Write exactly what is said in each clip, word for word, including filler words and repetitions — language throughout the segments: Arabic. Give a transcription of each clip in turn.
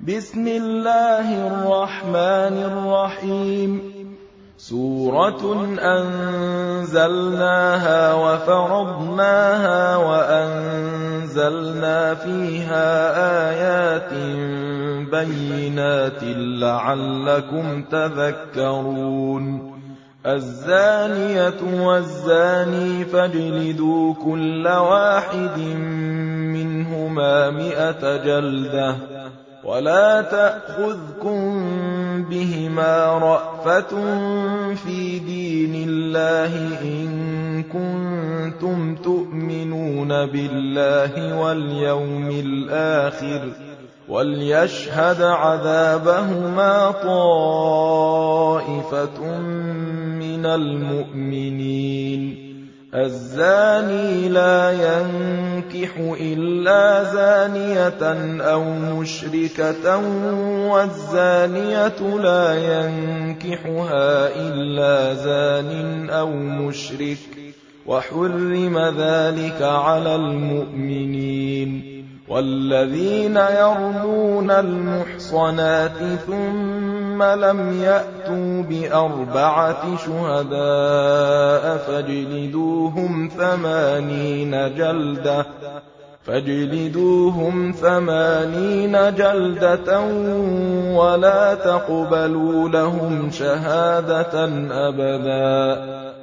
بسم الله الرحمن الرحيم سورة أنزلناها وفرضناها وأنزلنا فيها آيات بينات لعلكم تذكرون الزانية والزاني فاجلدوا كل واحد منهما مئة جلدة ولا تأخذكم بهما رأفة في دين الله إن كنتم تؤمنون بالله واليوم الآخر وليشهد عذابهما طائفة من المؤمنين الزاني لا ينكح إلا زانية أو مشركة والزانية لا ينكحها إلا زان أو مشرك وحرم ذلك على المؤمنين والذين يرمون المحصنات ثم لم يأتوا بأربعة شهداء فاجلدوهم ثمانين جلدة فاجلدوهم ثمانين جلدة ولا تقبلوا لهم شهادة أبدا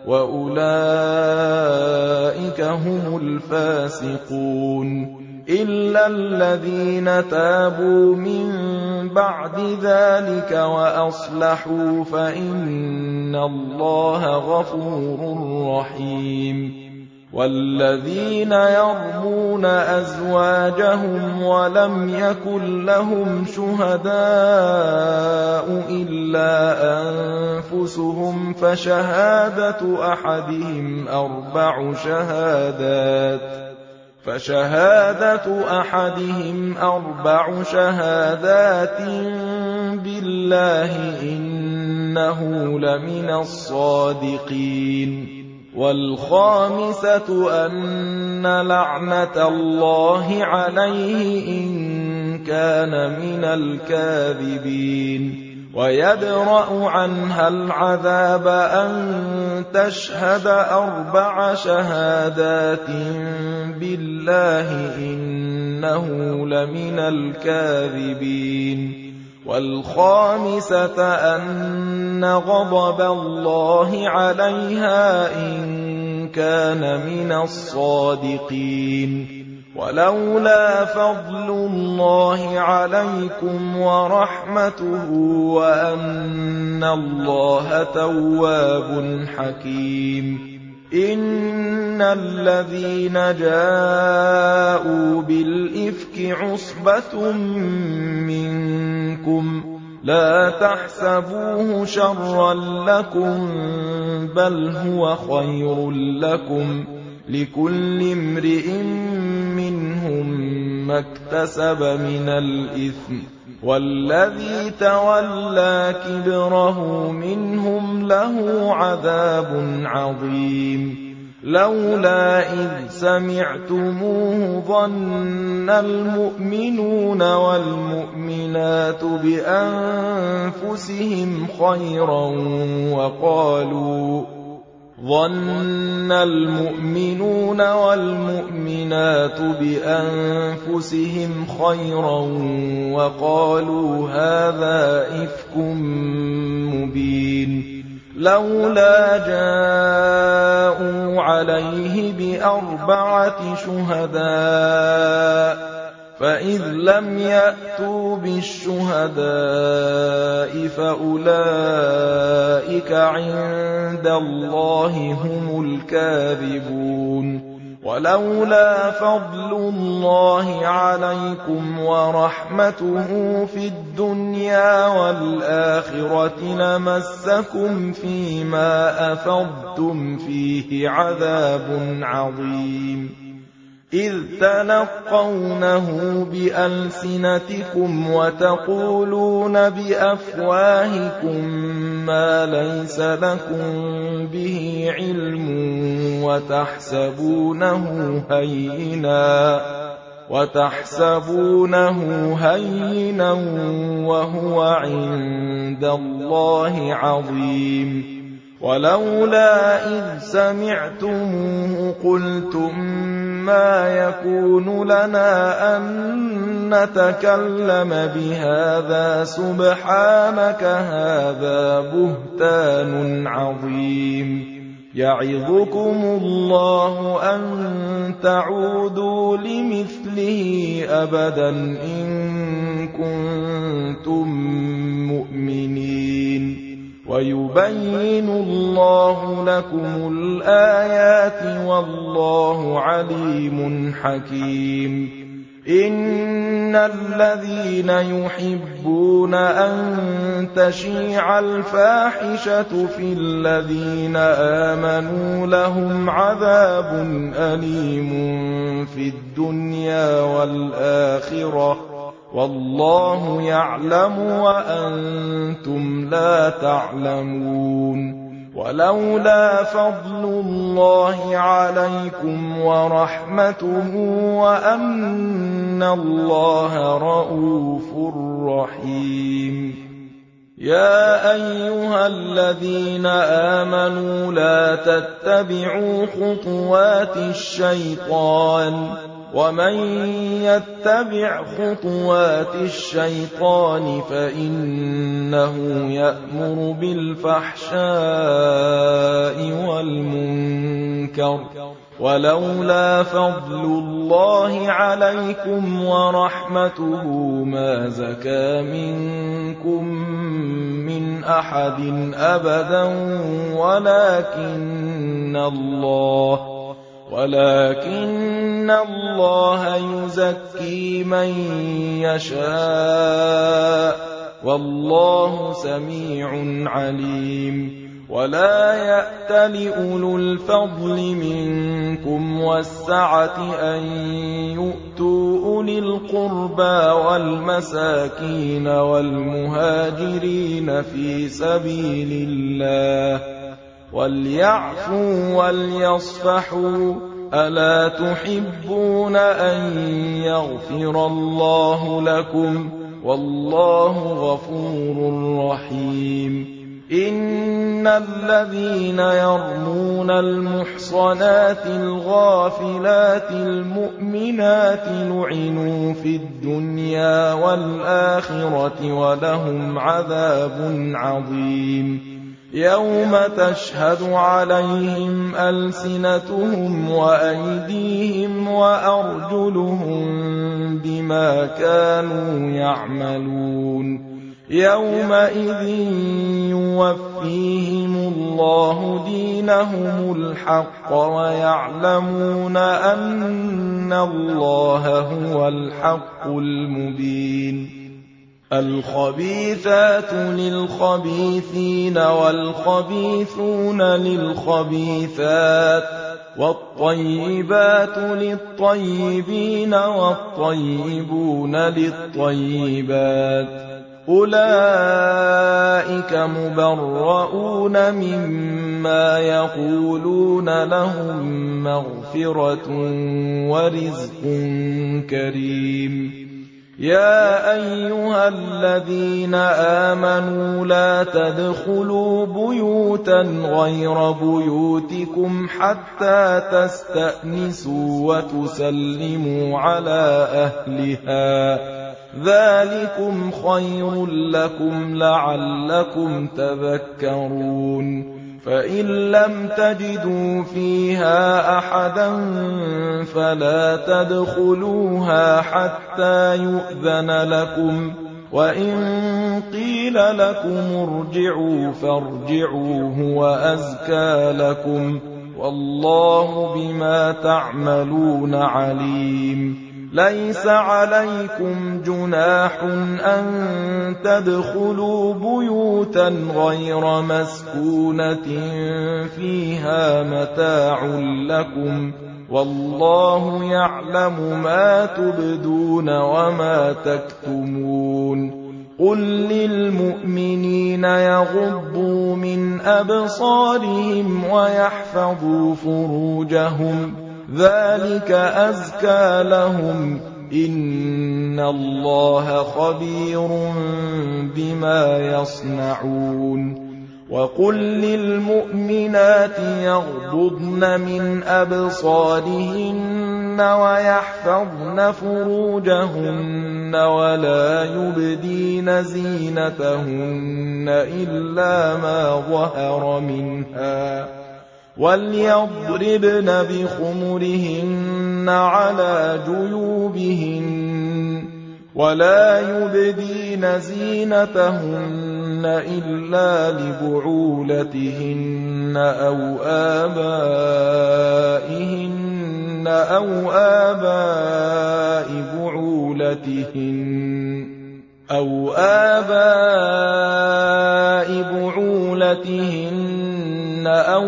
وأولئك هم الفاسقون إلا الذين تابوا من بعد ذلك وأصلحوا فإن الله غفور رحيم والذين يرمون أزواجهم ولم يكن لهم شهداء إلا أنفسهم فشهادة أحدهم أربع شهادات فشهادة أحدهم أربع شهادات بالله إنه لمن الصادقين والخامسة أن لعنة الله عليه إن كان من الكاذبين ويدرأ عنها العذاب أن تشهد أربع شهادات بالله إنه لمن الكاذبين والخامسة أن غضب الله عليها إن كان من الصادقين ولولا فضل الله عليكم ورحمته وأن الله تواب حكيم إن الذين جاءوا بالإفك عصبة منكم لا تحسبوه شرا لكم بل هو خير لكم لكل امرئ منهم ما اكتسب من الإثم والذي تولى كبره منهم له عذاب عظيم لولا إذ سمعتموه ظن المؤمنون والمؤمنات بأنفسهم خيرا وقالوا ظن المؤمنون والمؤمنات بأنفسهم خيرا وقالوا هذا إفك مبين لولا جاءوا عليه بأربعة شهداء فإذ لم يأتوا بالشهداء فأولئك عند الله هم الكاذبون ولولا فضل الله عليكم ورحمته في الدنيا والآخرة لمسكم فيما أفضتم فيه عذاب عظيم إذ تلقونه بألسنتكم وتقولون بأفواهكم ما ليس لكم به علم وتحسبونه هينا وتحسبونه هينا وهو عند الله عظيم ولولا إذ سمعتموه قلتم ما يكون لنا أن نتكلم بهذا سبحانك هذا بهتان عظيم يعظكم الله أن تعودوا لمثله أبدا إن كنتم مؤمنين ويبين الله لكم الآيات والله عليم حكيم إن الذين يحبون أن تشيع الفاحشة في الذين آمنوا لهم عذاب أليم في الدنيا والآخرة والله يعلم وأنتم لا تعلمون ولولا فضل الله عليكم ورحمته وأن الله رءوف رحيم يا أيها الذين آمنوا لا تتبعوا خطوات الشيطان ومن يتبع خطوات الشيطان فإنه يأمر بالفحشاء والمنكر ولولا فضل الله عليكم ورحمته ما زكى منكم من أحد أبدا ولكن الله ولكن الله يزكي من يشاء والله سميع عليم ولا يأتل أولو الفضل منكم والسعة أن يؤتوا أولي القربى والمساكين والمهاجرين في سبيل الله وليعفوا وليصفحوا ألا تحبون أن يغفر الله لكم والله غفور رحيم إن الذين يرمون المحصنات الغافلات المؤمنات لعنوا في الدنيا والآخرة ولهم عذاب عظيم يوم تشهد عليهم ألسنتهم وأيديهم وأرجلهم بما كانوا يعملون يومئذ يوفيهم الله دينهم الحق ويعلمون أن الله هو الحق المبين الخبيثات للخبيثين والخبيثون للخبيثات والطيبات للطيبين والطيبون للطيبات أولئك مبرؤون مما يقولون لهم مغفرة ورزق كريم يا أيها الذين آمنوا لا تدخلوا بيوتا غير بيوتكم حتى تستأنسوا وتسلموا على أهلها ذلكم خير لكم لعلكم تذكرون فإن لم تجدوا فيها أحدا فلا تدخلوها حتى يؤذن لكم وإن قيل لكم ارجعوا فارجعوا هو أزكى لكم والله بما تعملون عليم ليس عليكم جناح أن تدخلوا بيوتا غير مسكونة فيها متاع لكم والله يعلم ما تبدون وما تكتمون قل للمؤمنين يغضوا من أبصارهم ويحفظوا فروجهم ذلك أزكى لهم إِنَّ اللَّهَ خَبِيرٌ بِمَا يَصْنَعُونَ وَقُل لِّلْمُؤْمِنَاتِ يَغْضُضْنَ مِنْ أَبْصَارِهِنَّ وَيَحْفَظْنَ فُرُوجَهُنَّ وَلَا يُبْدِينَ زِينَتَهُنَّ إِلَّا مَا ظَهَرَ مِنْهَا وَلْيَضْرِبْنَ بِخُمُرِهِنَّ عَلَى جُيُوبِهِنَّ وَلَا يُبْدِينَ زِينَتَهُنَّ إِلَّا لِبُعُولَتِهِنَّ أَوْ آبَائِهِنَّ أَوْ آبَاءِ بُعُولَتِهِنَّ أَوْ آبَاءِ بُعُولَتِهِنَّ أَوْ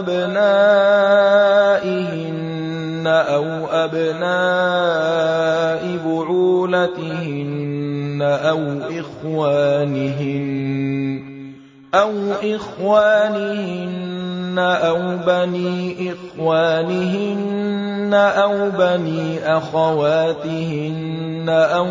أَبْنَائِهِنَّ أَوْ أَبْنَاءِ بُعُولَتِهِنَّ أَوْ إِخْوَانِهِنَّ أَوْ إِخْوَانِهِنَّ أَوْ بَنِي إِخْوَانِهِنَّ أَوْ بَنِي أَخَوَاتِهِنَّ أَوْ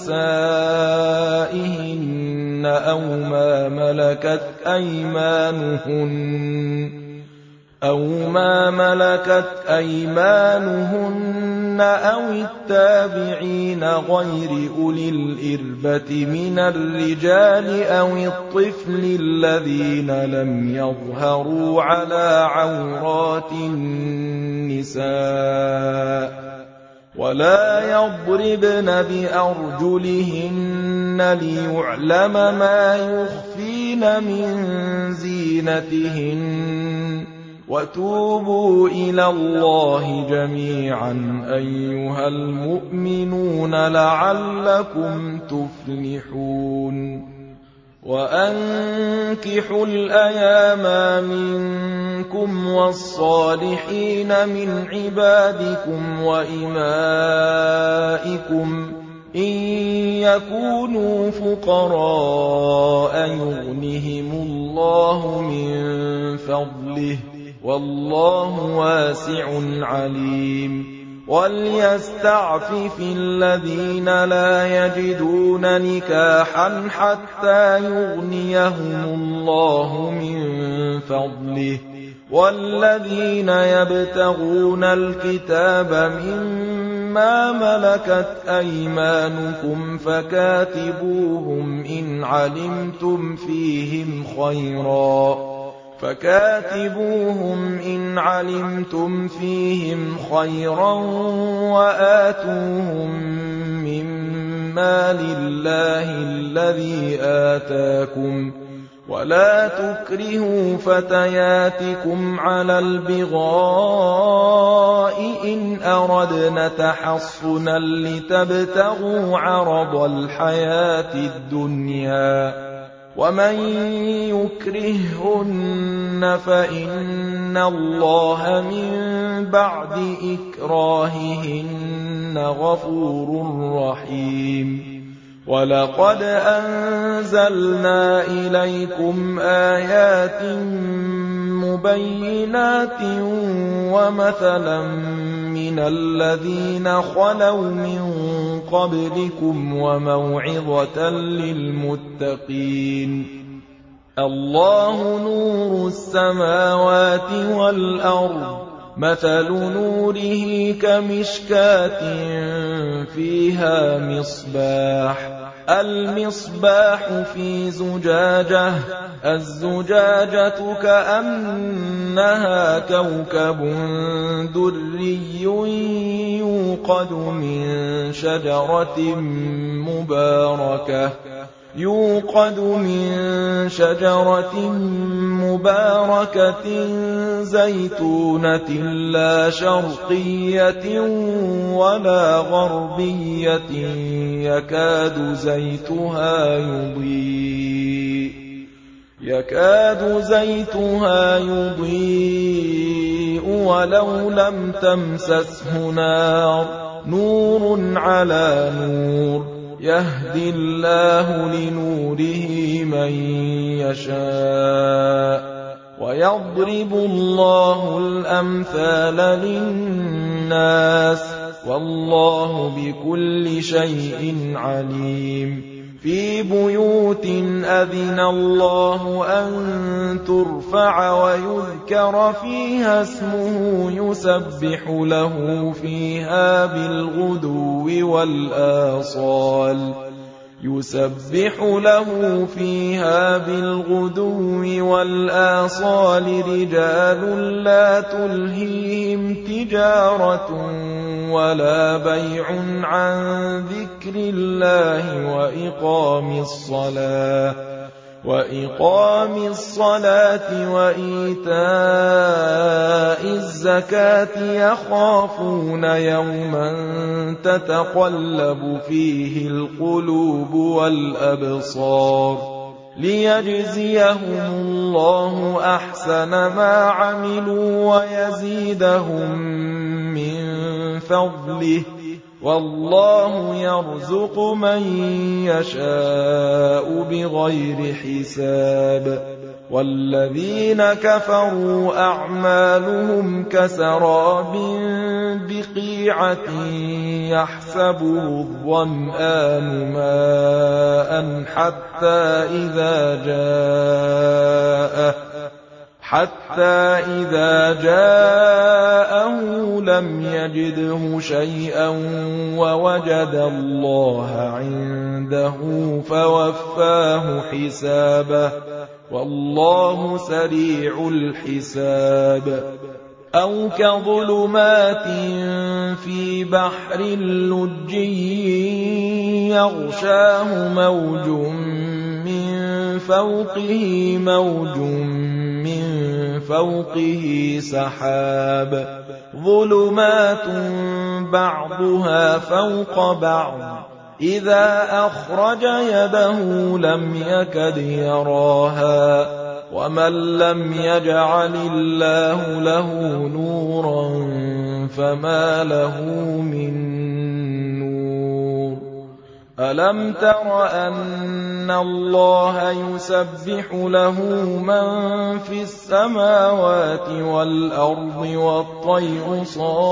نِسَائِهِنَّ أَوْ مَا مَلَكَتْ أَيْمَانُهُنَّ أَوْ مَا مَلَكَتْ أَيْمَانُهُنَّ أَوِ التَّابِعِينَ غَيْرِ أُولِي الْإِرْبَةِ مِنَ الرِّجَالِ أَوِ الطِّفْلِ الَّذِينَ لَمْ يَظْهَرُوا عَلَىٰ عَوْرَاتِ النِّسَاءِ وَلَا يَضْرِبْنَ بِأَرْجُلِهِنَّ لِيُعْلَمَ مَا يُخْفِينَ مِن زِينَتِهِنَّ وَتُوبُوا إِلَى اللَّهِ جَمِيعًا أَيُّهَا الْمُؤْمِنُونَ لَعَلَّكُمْ تُفْلِحُونَ وَأَنكِحُوا الْأَيَامَ مِنكُمْ وَالصَّالِحِينَ مِنْ عِبَادِكُمْ وَإِمَائِكُمْ إِن يَكُونُوا فُقَرَاءَ يُغْنِهِمُ اللَّهُ مِن فَضْلِهِ وَاللَّهُ وَاسِعٌ عَلِيمٌ وَلْيَسْتَعْفِفِ الَّذِينَ لَا يَجِدُونَ نِكَاحًا حَتَّىٰ يُغْنِيَهُمُ اللَّهُ مِن فَضْلِهِ وَالَّذِينَ يَبْتَغُونَ الْكِتَابَ مِمَّا مَلَكَتْ أَيْمَانُكُمْ فَكَاتِبُوهُمْ إِنْ عَلِمْتُمْ فِيهِمْ خَيْرًا فَكَاتِبُوهُمْ إِنْ عَلِمْتُمْ فِيهِمْ خَيْرًا وَآتُوهُم مِّن مَّالِ اللَّهِ الَّذِي آتَاكُمْ وَلَا تُكْرِهُوا فَتَيَاتِكُمْ عَلَى الْبِغَاءِ إِنْ أَرَدْنَ تَحَصُّنًا لِّتَبْتَغُوا عَرَضَ الْحَيَاةِ الدُّنْيَا وَمَن يُكْرِههُّنَّ فَإِنَّ اللَّهَ مِن بَعْدِ إِكْرَاهِهِنَّ غَفُورٌ رَّحِيمٌ وَلَقَدْ أَنزَلْنَا إِلَيْكُمْ آيَاتٍ مُبَيِّنَاتٍ وَمَثَلًا مِّنَ الَّذِينَ خَلَوْا مِن قَبْلِكُمْ وَمَوْعِظَةً لِّلْمُتَّقِينَ اللَّهُ نُورُ السَّمَاوَاتِ وَالْأَرْضِ مَثَلُ نُورِهِ كَمِشْكَاةٍ فِيهَا مِصْبَاحٌ الْمِصْبَاحُ فِي زُجَاجَةٍ الزُّجَاجَةُ كَأَنَّهَا كَوْكَبٌ دُرِّيٌّ يُوقَدُ مِن شَجَرَةٍ مُّبَارَكَةٍ يوقد من شجرة مباركة زيتونة لا شرقية ولا غربية يكاد زيتها يضيء يكاد زيتها يضيء ولو لم تمسسه نار نور على نور يهدي الله لنوره من يشاء ويضرب الله الأمثال للناس والله بكل شيء عليم في بيوت أذن الله أن ترفع ويذكر فيها اسمه يسبح له فيها بالغدو والآصال يسبح له فيها بالغدو والآصال رجال لا تلهيهم تجارة ولا بيع عن ذكر الله وإقام الصلاة وإقام الصلاة وإيتاء الزكاة يخافون يوما تتقلب فيه القلوب والأبصار ليجزيهم الله أحسن ما عملوا ويزيدهم من فضله والله يرزق من يشاء بغير حساب والذين كفروا أعمالهم كسراب بقيعة يحسبه الظمآن ماء حتى إذا جاءه حتى إذا جاءه لم يجده شيئا ووجد الله عنده فوفاه حسابه والله سريع الحساب أو كظلمات في بحر لجي يغشاه موج من فوقه موج من فوقه سحاب ظلمات بعضها فوق بعض إذا أخرج يده لم يكد يراها ومن لم يجعل الله له نورا فما له من ألم تر أن الله يسبح له من في السماوات والأرض والطير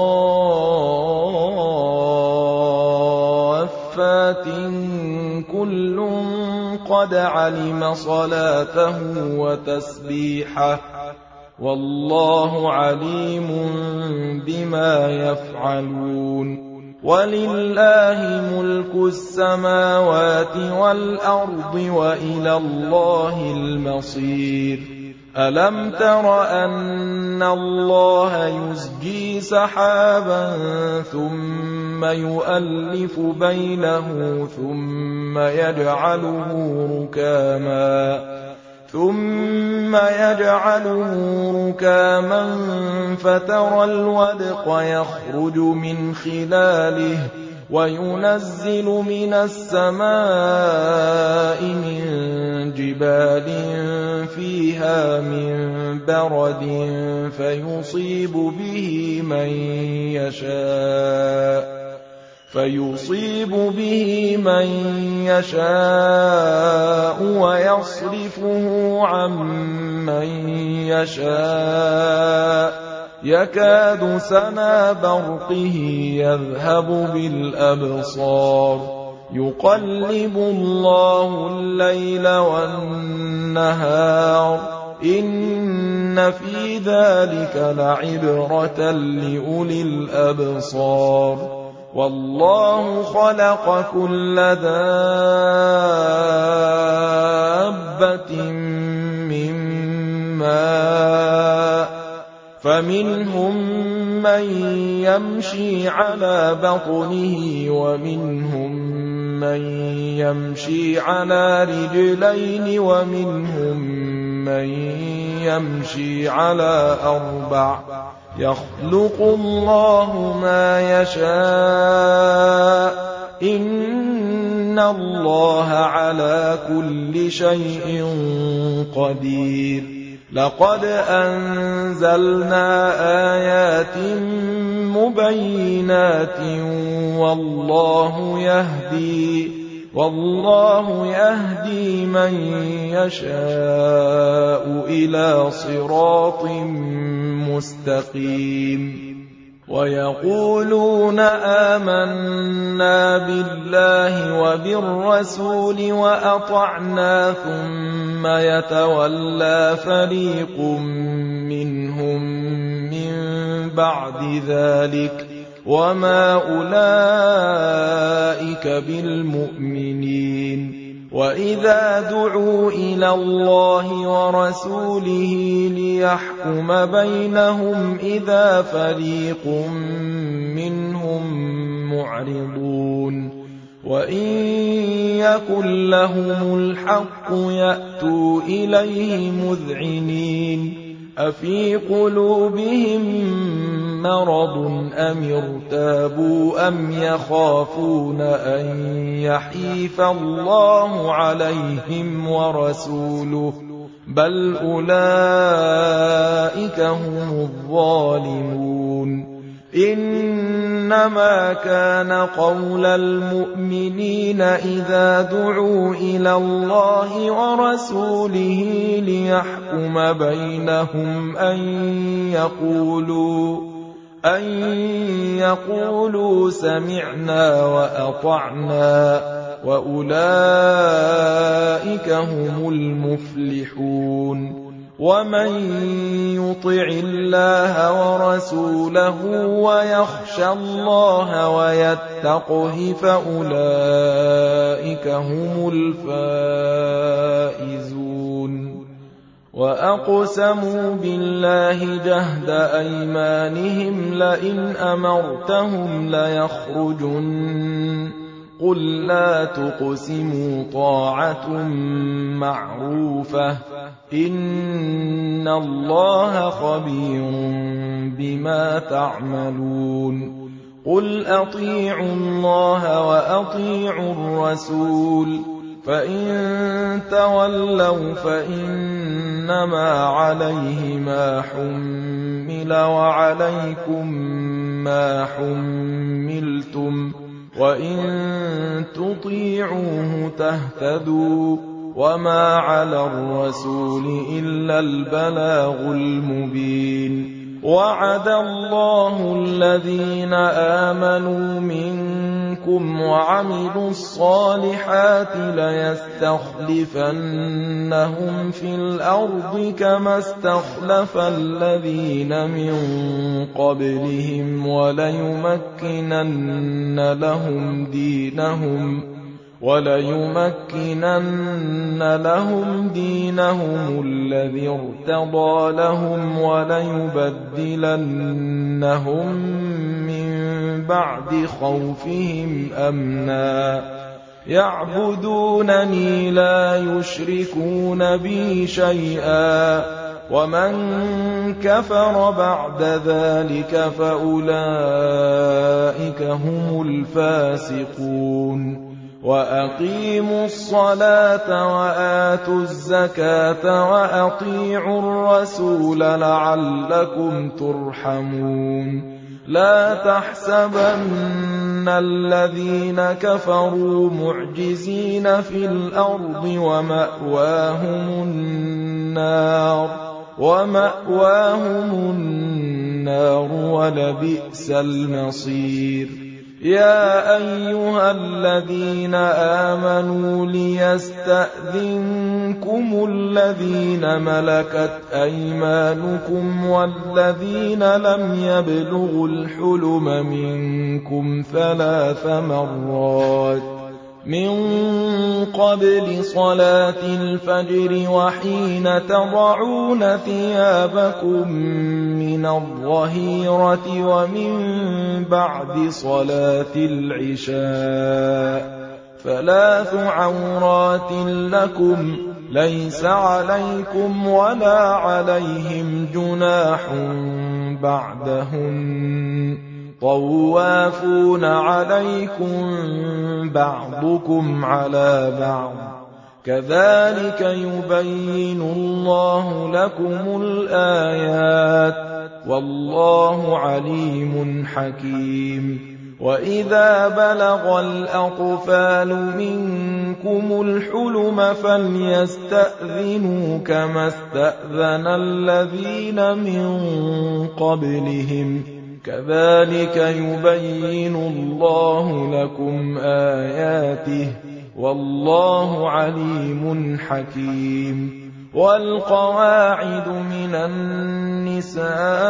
صافات كل قد علم صلاته وتسبيحه والله عليم بما يفعلون ولله ملك السماوات والأرض وإلى الله المصير ألم تر أن الله يزجي سحابا ثم يؤلف بينه ثم يجعله ركاما ثم يجعله ركاما فترى الودق يخرج من خلاله وينزل من السماء من جبال فيها من برد فيصيب به من يشاء فيصيب به من يشاء ويصرفه عن من يشاء يكاد سنا برقه يذهب بالأبصار يقلب الله الليل والنهار إن في ذلك لعبرة لأولي الأبصار والله خلق كل دابة من ماء فمنهم من يمشي على بطنه ومنهم من يمشي على رجلين ومنهم من يمشي على أربع يخلق الله ما يشاء إن الله على كل شيء قدير لقد أنزلنا آيات مبينات والله يهدي والله يهدي من يشاء إلى صراط مستقيم ويقولون آمنا بالله وبالرسول وأطعنا ثم يتولى فريق منهم من بعد ذلك وما أولئك بالمؤمنين وإذا دعوا إلى الله ورسوله ليحكم بينهم إذا فريق منهم معرضون وإن يكن لهم الحق يأتوا إليه مذعنين أفي قلوبهم مرض أم ارتابوا أم يخافون أن يحيف الله عليهم ورسوله بل أولئك هم الظالمون إنما كان قول المؤمنين إذا دعوا إلى الله ورسوله ليحكم بينهم أن يقولوا أن يقولوا سمعنا وأطعنا وأولئك هم المفلحون ومن يطع الله ورسوله ويخشى الله ويتقه فأولئك هم الفائزون وأقسموا بالله جهد أيمانهم لئن أمرتهم ليخرجن قل لا تقسموا طاعة معروفة إن الله خبير بما تعملون قل أطيعوا الله وأطيعوا الرسول فإن تولوا فإنما عليه ما حمل وعليكم ما حملتم وإن تطيعوه تهتدوا وما على الرسول إلا البلاغ المبين وعد الله الذين آمنوا منكم وعملوا الصالحات ليستخلفنهم في الأرض كما استخلف الذين من قبلهم وليمكنن لهم دينهم وليمكنن لهم دينهم الذي ارتضى لهم وليبدلنهم من بعد خوفهم أمنا يعبدونني لا يشركون بي شيئا ومن كفر بعد ذلك فأولئك هم الفاسقون وأقيموا الصلاة وآتوا الزكاة وأطيعوا الرسول لعلكم ترحمون لا تحسبن الذين كفروا معجزين في الأرض ومأواهم النار ومأواهم النار ولبئس المصير يا أيها الذين آمنوا ليستأذنكم الذين ملكت أيمانكم والذين لم يبلغوا الحلم منكم ثلاث مرات من قبل صلاة الفجر وحين تضعون ثيابكم من الظهيرة ومن بعد صلاة العشاء ثلاث عورات لكم ليس عليكم ولا عليهم جناح بعدهن طوافون عليكم بعضكم على بعض كذلك يبين الله لكم الآيات والله عليم حكيم وإذا بلغ الأطفال منكم الحلم فليستأذنوا كما استأذن الذين من قبلهم كذلك يبين الله لكم آياته والله عليم حكيم والقواعد من النساء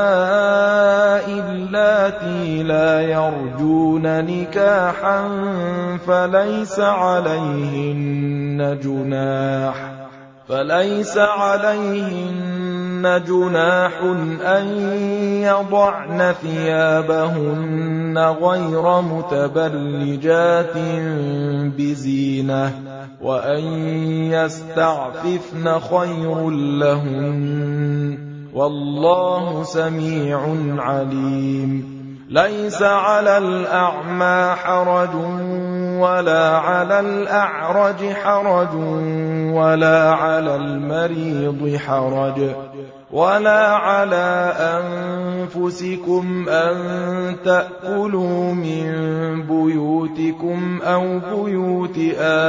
اللاتي لا يرجون نكاحا فليس عليهن جناح فليس عليهن جناح أن يضعن ثيابهن غير متبرجات بزينة وأن يستعففن خير لهن والله سميع عليم ليس على الأعمى حرج ولا على الأعرج حرج ولا على المريض حرج ولا على أنفسكم أن تأكلوا من بيوتكم أو بيوت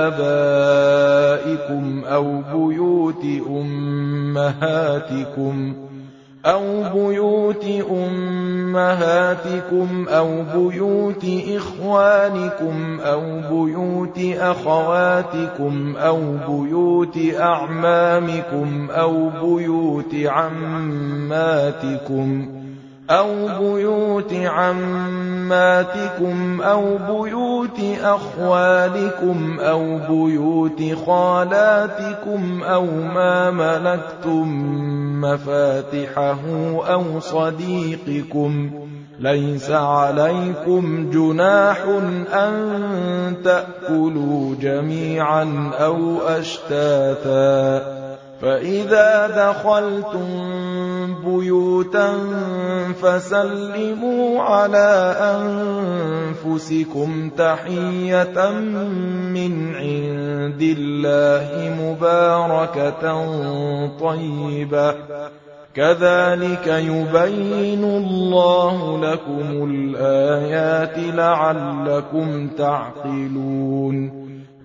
آبائكم أو بيوت أمهاتكم أو بيوت أمهاتكم أو بيوت إخوانكم أو بيوت أخواتكم أو بيوت أعمامكم أو بيوت عماتكم أو بيوت عماتكم أو بيوت أخوالكم أو بيوت خالاتكم أو ما ملكتم مفاتحه أو صديقكم ليس عليكم جناح أن تأكلوا جميعا أو أشتاتا فإذا دخلتم بيوتا فسلموا على أنفسكم تحية من عند الله مباركة طيبة كذلك يبين الله لكم الآيات لعلكم تعقلون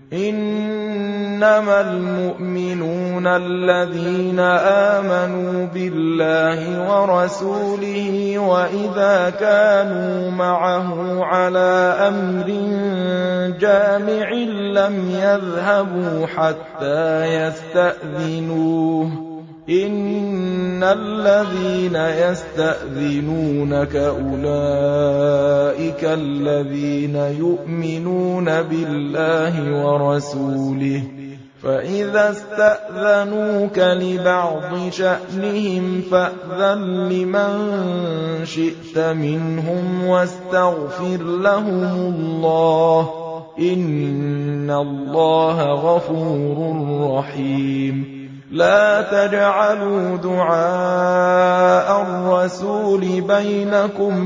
إنما المؤمنون الذين آمنوا بالله ورسوله وإذا كانوا معه على أمر جامع لم يذهبوا حتى يستأذنوه إن الذين يستأذنونك أولئك الذين يؤمنون بالله ورسوله فإذا استأذنوك لبعض شأنهم فأذن لمن شئت منهم واستغفر لهم الله إن الله غفور رحيم لا تجعلوا دعاء الرسول بينكم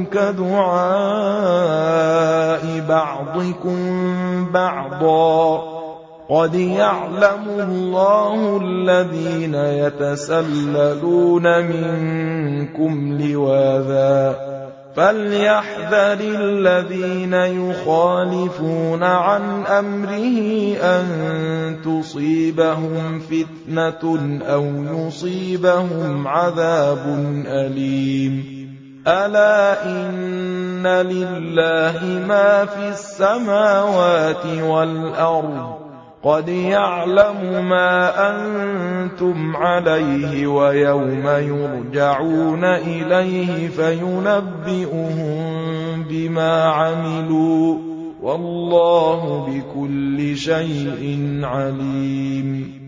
كدعاء بعضكم بعضا قد يعلم الله الذين يتسللون منكم لواذا فليحذر الذين يخالفون عن أمره أن تصيبهم فتنة أو يصيبهم عذاب أليم ألا إن لله ما في السماوات والأرض قد يعلم ما أنتم عليه ويوم يرجعون إليه فينبئهم بما عملوا والله بكل شيء عليم